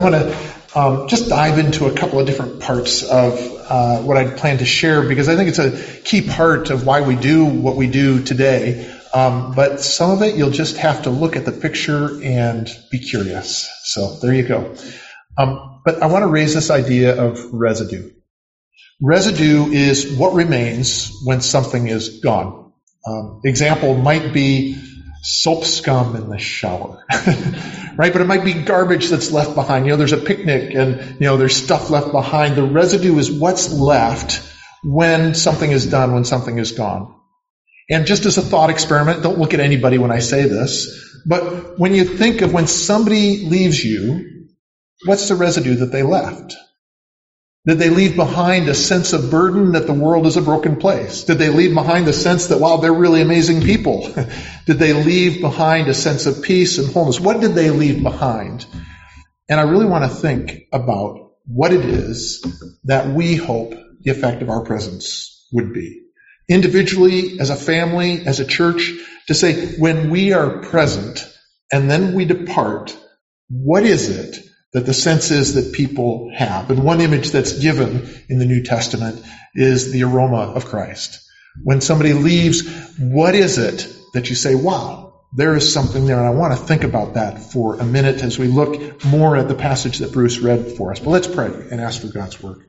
I want to just dive into a couple of different parts of what I plan to share, because I think it's a key part of why we do what we do today. But some of it, you'll just have to look at the picture and be curious. So there you go. But I want to raise this idea of residue. Residue is what remains when something is gone. Example might be soap scum in the shower, right? But it might be garbage that's left behind. There's a picnic and, there's stuff left behind. The residue is what's left when something is done, when something is gone. And just as a thought experiment, don't look at anybody when I say this, but when you think of when somebody leaves you, what's the residue that they left? Did they leave behind a sense of burden that the world is a broken place? Did they leave behind the sense that, wow, they're really amazing people? Did they leave behind a sense of peace and wholeness? What did they leave behind? And I really want to think about what it is that we hope the effect of our presence would be. Individually, as a family, as a church, to say, when we are present and then we depart, what is it that the sense is that people have? And one image that's given in the New Testament is the aroma of Christ. When somebody leaves, what is it that you say, wow, there is something there? And I want to think about that for a minute as we look more at the passage that Bruce read for us. But let's pray and ask for God's word.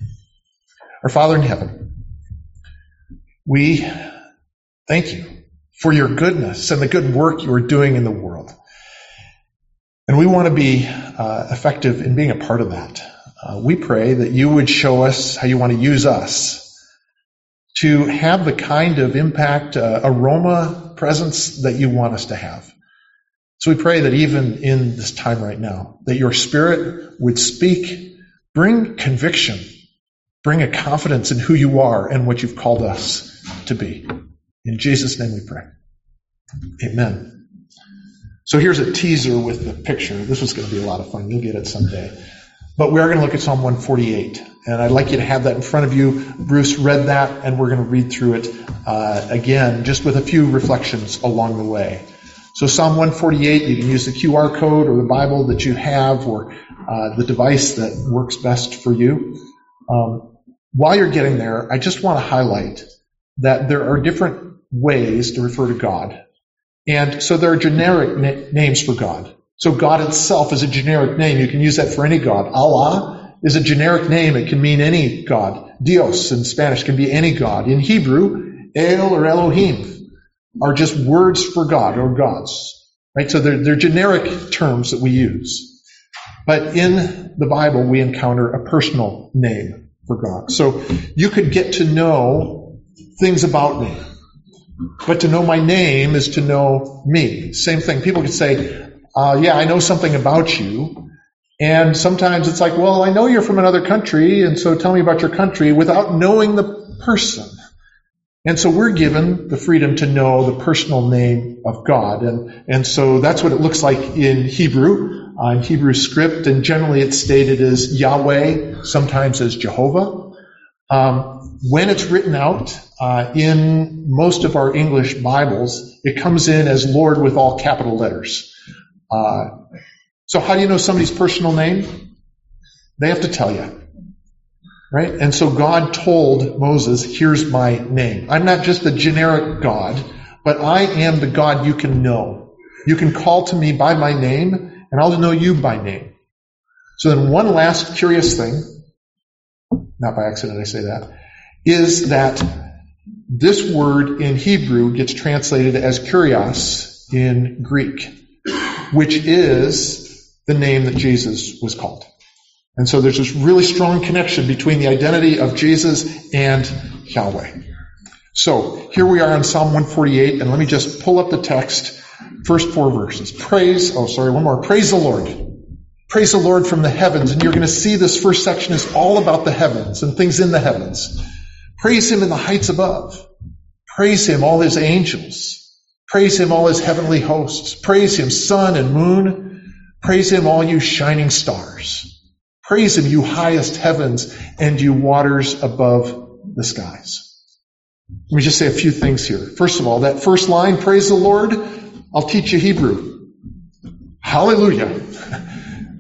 Our Father in heaven, we thank you for your goodness and the good work you are doing in the world. And we want to be effective in being a part of that. We pray that you would show us how you want to use us to have the kind of impact, aroma, presence that you want us to have. So we pray that even in this time right now, that your Spirit would speak, bring conviction, bring a confidence in who you are and what you've called us to be. In Jesus' name we pray. Amen. So here's a teaser with the picture. This was going to be a lot of fun. You'll get it someday. But we are going to look at Psalm 148. And I'd like you to have that in front of you. Bruce read that, and we're going to read through it again, just with a few reflections along the way. So Psalm 148, you can use the QR code or the Bible that you have or the device that works best for you. While you're getting there, I just want to highlight that there are different ways to refer to God. And so there are generic names for God. So God itself is a generic name. You can use that for any God. Allah is a generic name. It can mean any God. Dios in Spanish can be any God. In Hebrew, El or Elohim are just words for God or gods. Right? So they're generic terms that we use. But in the Bible, we encounter a personal name for God. So you could get to know things about me. But to know my name is to know me. Same thing. People could say, yeah, I know something about you. And sometimes it's like, well, I know you're from another country, and so tell me about your country, without knowing the person. And so we're given the freedom to know the personal name of God. And so that's what it looks like in Hebrew, in Hebrew script. And generally it's stated as Yahweh, sometimes as Jehovah. When it's written out in most of our English Bibles, it comes in as Lord with all capital letters. So how do you know somebody's personal name? They have to tell you, right? And so God told Moses, here's my name. I'm not just a generic God, but I am the God you can know. You can call to me by my name, and I'll know you by name. So then one last curious thing, not by accident I say that, is that this word in Hebrew gets translated as kurios in Greek, which is the name that Jesus was called. And so there's this really strong connection between the identity of Jesus and Yahweh. So here we are in Psalm 148, and let me just pull up the text, first 4 verses. Praise the Lord. Praise the Lord from the heavens. And you're going to see this first section is all about the heavens and things in the heavens. Praise him in the heights above. Praise him, all his angels. Praise him, all his heavenly hosts. Praise him, sun and moon. Praise him, all you shining stars. Praise him, you highest heavens and you waters above the skies. Let me just say a few things here. First of all, that first line, praise the Lord, I'll teach you Hebrew. Hallelujah.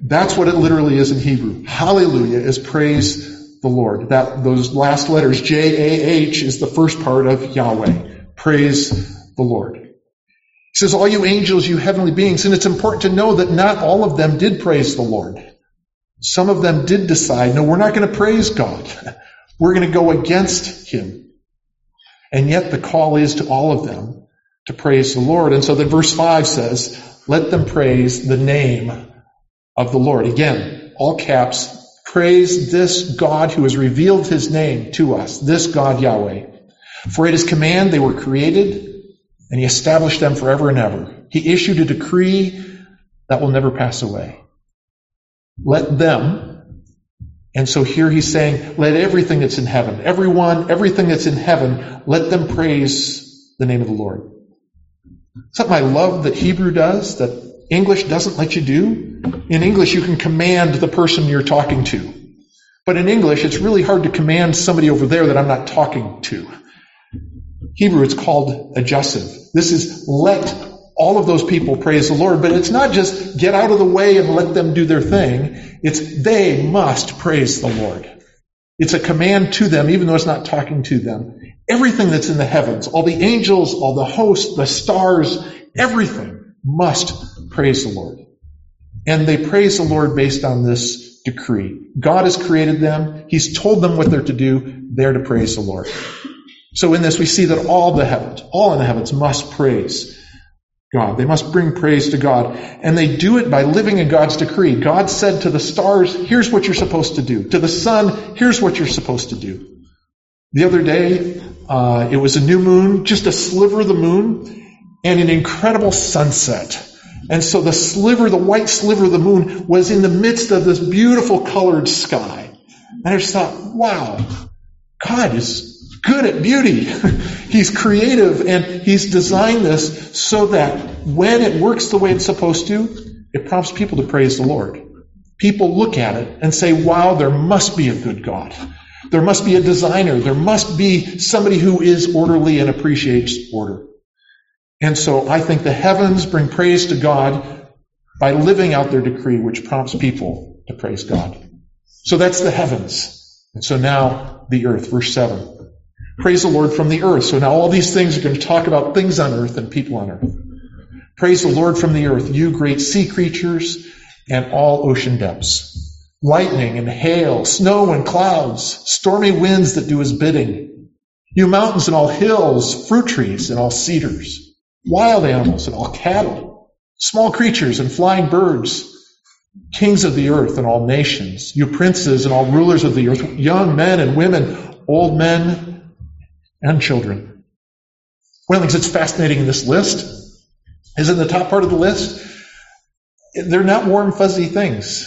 That's what it literally is in Hebrew. Hallelujah is praise the Lord. Those last letters, J-A-H, is the first part of Yahweh. Praise the Lord. He says, all you angels, you heavenly beings, and it's important to know that not all of them did praise the Lord. Some of them did decide, no, we're not going to praise God. We're going to go against him. And yet the call is to all of them to praise the Lord. And so then verse 5 says, let them praise the name of the Lord. Again, all caps, praise this God who has revealed his name to us, this God Yahweh. For at his command they were created, and he established them forever and ever. He issued a decree that will never pass away. Let them, and so here he's saying, let everything that's in heaven, everything that's in heaven, let them praise the name of the Lord. Something I love that Hebrew does, that English doesn't let you do. In English, you can command the person you're talking to. But in English, it's really hard to command somebody over there that I'm not talking to. Hebrew, it's called adjussive. This is let all of those people praise the Lord, but it's not just get out of the way and let them do their thing. It's they must praise the Lord. It's a command to them, even though it's not talking to them. Everything that's in the heavens, all the angels, all the hosts, the stars, everything must praise the Lord. And they praise the Lord based on this decree. God has created them. He's told them what they're to do. They're to praise the Lord. So in this, we see that all in the heavens must praise God. They must bring praise to God. And they do it by living in God's decree. God said to the stars, here's what you're supposed to do. To the sun, here's what you're supposed to do. The other day, it was a new moon, just a sliver of the moon, and an incredible sunset. And so the white sliver of the moon was in the midst of this beautiful colored sky. And I just thought, wow, God is good at beauty. He's creative, and he's designed this so that when it works the way it's supposed to, it prompts people to praise the Lord. People look at it and say, wow, there must be a good God. There must be a designer. There must be somebody who is orderly and appreciates order. And so I think the heavens bring praise to God by living out their decree, which prompts people to praise God. So that's the heavens. And so now the earth, verse 7. Praise the Lord from the earth. So now all these things are going to talk about things on earth and people on earth. Praise the Lord from the earth, you great sea creatures and all ocean depths. Lightning and hail, snow and clouds, stormy winds that do his bidding. You mountains and all hills, fruit trees and all cedars, wild animals and all cattle, small creatures and flying birds, kings of the earth and all nations, you princes and all rulers of the earth, young men and women, old men and children. One of the things that's fascinating in this list is in the top part of the list, they're not warm, fuzzy things.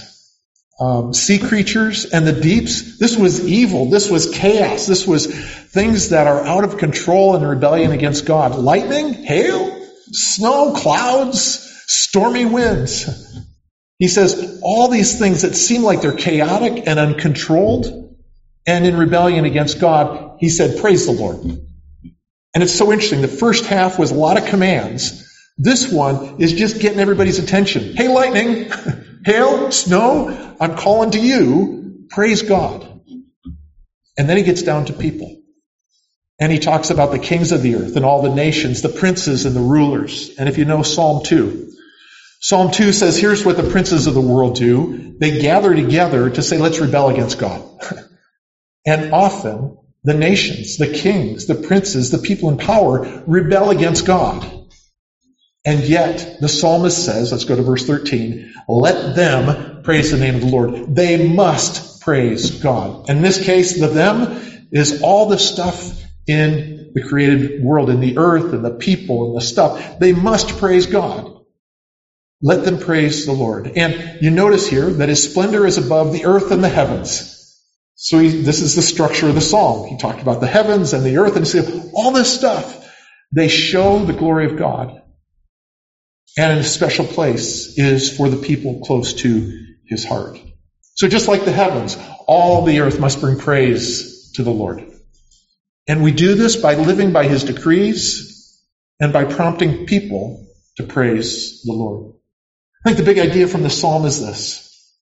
Sea creatures and the deeps, this was evil, this was chaos, this was things that are out of control and rebellion against God. Lightning, hail, snow, clouds, stormy winds. He says all these things that seem like they're chaotic and uncontrolled and in rebellion against God, he said, praise the Lord. And it's so interesting. The first half was a lot of commands. This one is just getting everybody's attention. Hey, lightning, hail, snow, I'm calling to you. Praise God. And then he gets down to people. And he talks about the kings of the earth and all the nations, the princes and the rulers. And if you know Psalm 2, Psalm 2 says, here's what the princes of the world do. They gather together to say, let's rebel against God. And often, the nations, the kings, the princes, the people in power rebel against God. And yet, the psalmist says, let's go to verse 13, let them praise the name of the Lord. They must praise God. And in this case, the them is all the stuff in the created world, in the earth and the people and the stuff. They must praise God. Let them praise the Lord. And you notice here that his splendor is above the earth and the heavens. So this is the structure of the psalm. He talked about the heavens and the earth, and he said, all this stuff, they show the glory of God. And a special place is for the people close to his heart. So just like the heavens, all the earth must bring praise to the Lord. And we do this by living by his decrees and by prompting people to praise the Lord. I think the big idea from the psalm is this.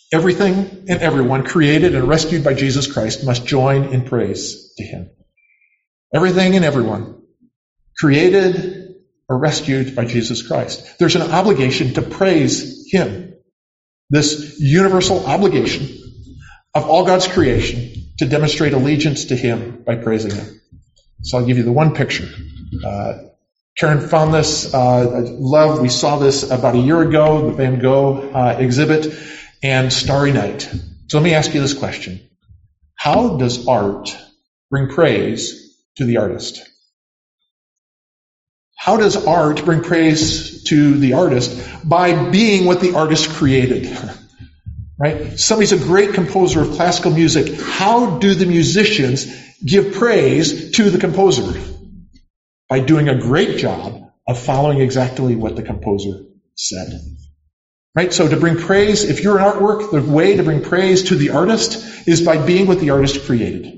Everything and everyone created and rescued by Jesus Christ must join in praise to him. Everything and everyone created or rescued by Jesus Christ. There's an obligation to praise him. This universal obligation of all God's creation to demonstrate allegiance to him by praising him. So I'll give you the one picture. Karen found this. We saw this about a year ago, the Van Gogh exhibit, and Starry Night. So let me ask you this question. How does art bring praise to the artist? How does art bring praise to the artist? By being what the artist created. Right? Somebody's a great composer of classical music. How do the musicians give praise to the composer? By doing a great job of following exactly what the composer said. Right? So to bring praise, if you're an artwork, the way to bring praise to the artist is by being what the artist created.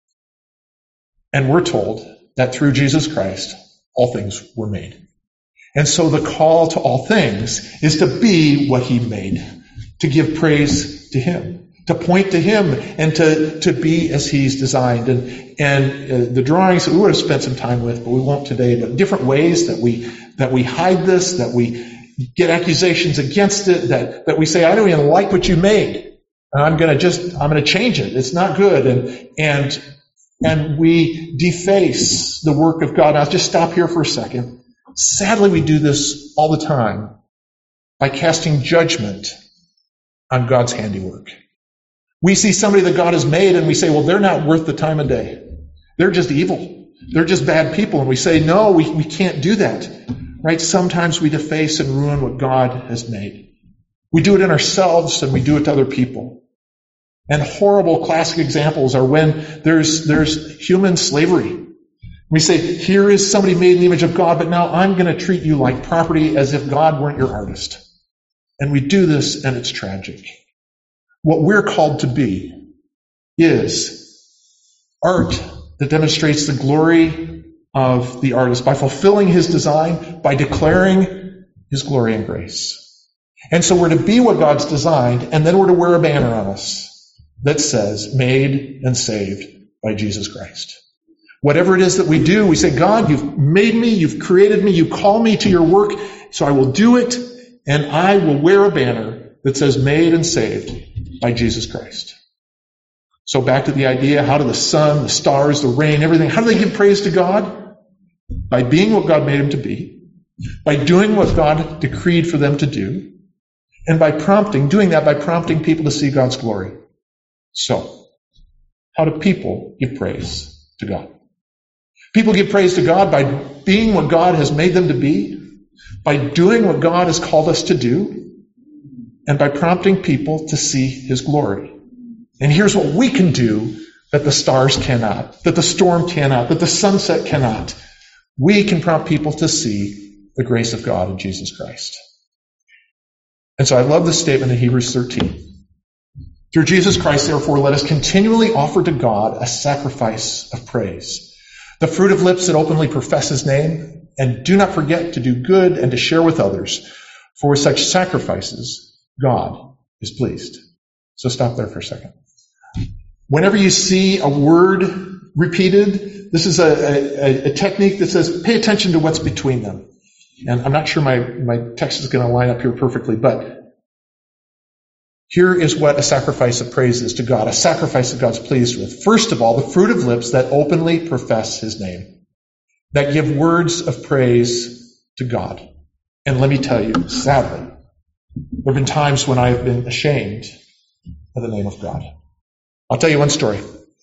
And we're told that through Jesus Christ, all things were made. And so the call to all things is to be what he made, to give praise to him, to point to him, and to be as he's designed. And the drawings that we would have spent some time with, but we won't today, but different ways that we hide this, that we get accusations against it, that we say, I don't even like what you made. I'm going to change it. It's not good. And we deface the work of God. I'll just stop here for a second. Sadly, we do this all the time by casting judgment on God's handiwork. We see somebody that God has made and we say, well, they're not worth the time of day. They're just evil. They're just bad people. And we say, no, we can't do that. Right? Sometimes we deface and ruin what God has made. We do it in ourselves and we do it to other people. And horrible classic examples are when there's human slavery. We say, here is somebody made in the image of God, but now I'm going to treat you like property as if God weren't your artist. And we do this, and it's tragic. What we're called to be is art that demonstrates the glory of the artist by fulfilling his design, by declaring his glory and grace. And so we're to be what God's designed, and then we're to wear a banner on us that says, made and saved by Jesus Christ. Whatever it is that we do, we say, God, you've made me, you've created me, you call me to your work, so I will do it, and I will wear a banner that says, made and saved by Jesus Christ. So back to the idea, how do the sun, the stars, the rain, everything, how do they give praise to God? By being what God made them to be, by doing what God decreed for them to do, and by prompting people to see God's glory. So, how do people give praise to God? People give praise to God by being what God has made them to be, by doing what God has called us to do, and by prompting people to see his glory. And here's what we can do that the stars cannot, that the storm cannot, that the sunset cannot. We can prompt people to see the grace of God in Jesus Christ. And so I love this statement in Hebrews 13. Through Jesus Christ, therefore, let us continually offer to God a sacrifice of praise, the fruit of lips that openly profess his name, and do not forget to do good and to share with others, for with such sacrifices, God is pleased. So stop there for a second. Whenever you see a word repeated, this is a technique that says, pay attention to what's between them. And I'm not sure my text is going to line up here perfectly, but here is what a sacrifice of praise is to God, a sacrifice that God's pleased with. First of all, the fruit of lips that openly profess his name, that give words of praise to God. And let me tell you, sadly, there have been times when I have been ashamed of the name of God. I'll tell you one story.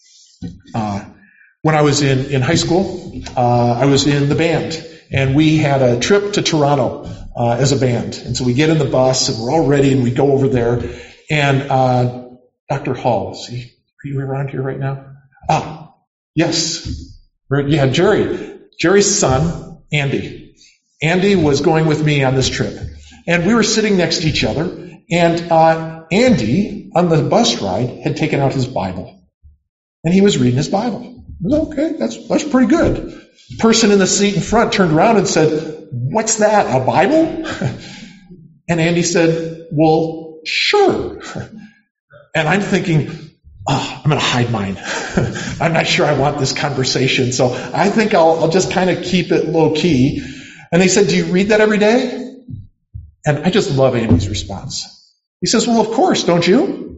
When I was in high school, I was in the band, and we had a trip to Toronto as a band. And so we get in the bus, and we're all ready, and we go over there. And Dr. Hall, are you around here right now? Yes. Yeah, Jerry's son, Andy. Andy was going with me on this trip. And we were sitting next to each other. And Andy, on the bus ride, had taken out his Bible. And he was reading his Bible. I was, okay, that's pretty good. The person in the seat in front turned around and said, what's that, a Bible? And Andy said, well, sure. And I'm thinking, I'm going to hide mine. I'm not sure I want this conversation. So I think I'll just kind of keep it low key. And they said, do you read that every day? And I just love Andy's response. He says, well, of course, don't you?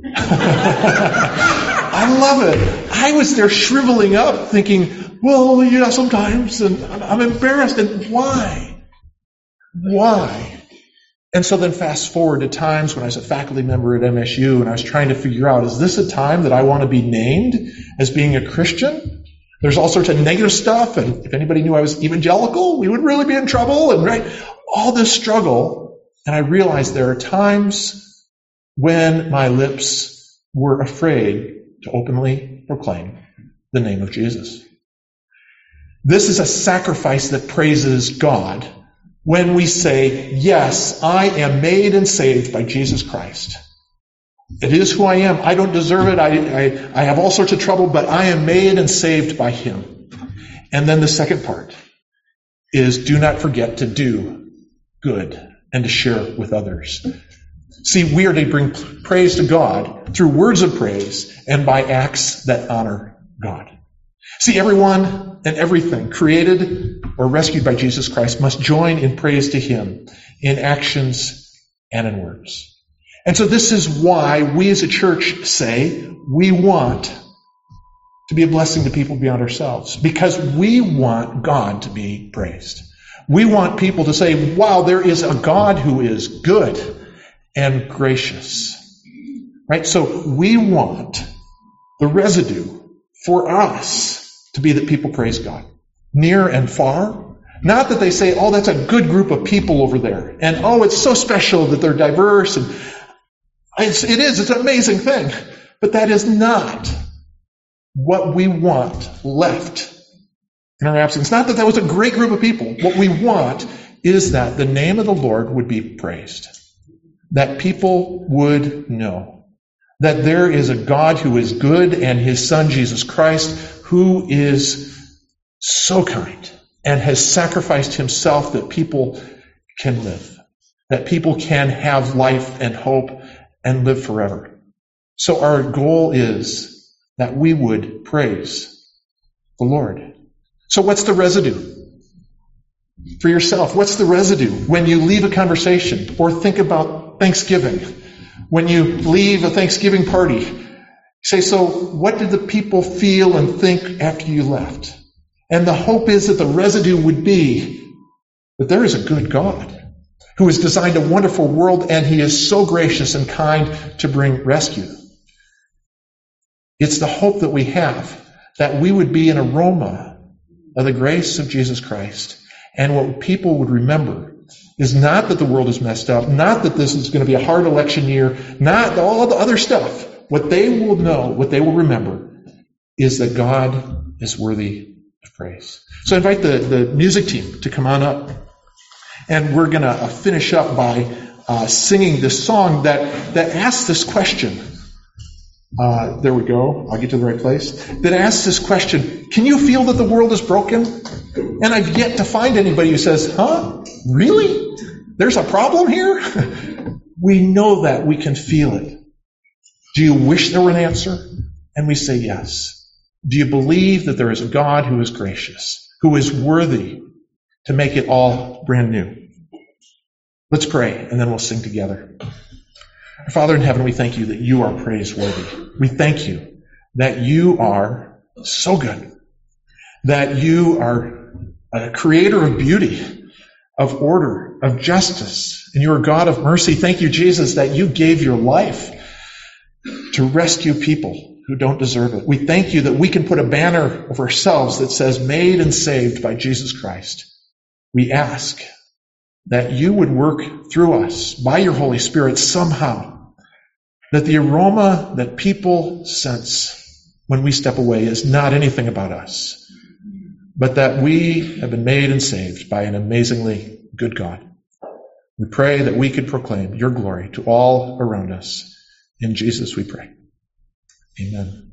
I love it. I was there shriveling up thinking, well, yeah, sometimes. And I'm embarrassed. And why? Why? And so then fast forward to times when I was a faculty member at MSU and I was trying to figure out, is this a time that I want to be named as being a Christian? There's all sorts of negative stuff, and if anybody knew I was evangelical, we would really be in trouble, and right, all this struggle. And I realized there are times when my lips were afraid to openly proclaim the name of Jesus. This is a sacrifice that praises God. When we say, yes, I am made and saved by Jesus Christ. It is who I am. I don't deserve it. I have all sorts of trouble, but I am made and saved by Him. And then the second part is do not forget to do good and to share with others. See, we are to bring praise to God through words of praise and by acts that honor God. See, everyone and everything created or rescued by Jesus Christ must join in praise to Him in actions and in words. And so this is why we as a church say we want to be a blessing to people beyond ourselves, because we want God to be praised. We want people to say, wow, there is a God who is good and gracious. Right? So we want the residue for us to be that people praise God, near and far. Not that they say, oh, that's a good group of people over there. And, oh, it's so special that they're diverse. And it's an amazing thing. But that is not what we want left in our absence. Not that was a great group of people. What we want is that the name of the Lord would be praised. That people would know that there is a God who is good and His Son, Jesus Christ, who is so kind and has sacrificed Himself that people can live, that people can have life and hope and live forever. So our goal is that we would praise the Lord. So what's the residue? For yourself, what's the residue when you leave a conversation or think about Thanksgiving? When you leave a Thanksgiving party, say, so what did the people feel and think after you left? And the hope is that the residue would be that there is a good God who has designed a wonderful world, and He is so gracious and kind to bring rescue. It's the hope that we have that we would be an aroma of the grace of Jesus Christ. And what people would remember is not that the world is messed up, not that this is going to be a hard election year, not all the other stuff. What they will know, what they will remember, is that God is worthy of praise. So I invite the music team to come on up. And we're going to finish up by singing this song that asks this question. There we go. I'll get to the right place. That asks this question, can you feel that the world is broken? And I've yet to find anybody who says, huh? Really? There's a problem here? We know that. We can feel it. Do you wish there were an answer? And we say yes. Do you believe that there is a God who is gracious, who is worthy to make it all brand new? Let's pray, and then we'll sing together. Our Father in heaven, we thank You that You are praiseworthy. We thank You that You are so good, that You are a creator of beauty, of order, of justice, and You are God of mercy. Thank You, Jesus, that You gave Your life to rescue people who don't deserve it. We thank You that we can put a banner of ourselves that says, made and saved by Jesus Christ. We ask that You would work through us by Your Holy Spirit somehow, that the aroma that people sense when we step away is not anything about us, but that we have been made and saved by an amazingly good God. We pray that we could proclaim Your glory to all around us. In Jesus we pray. Amen.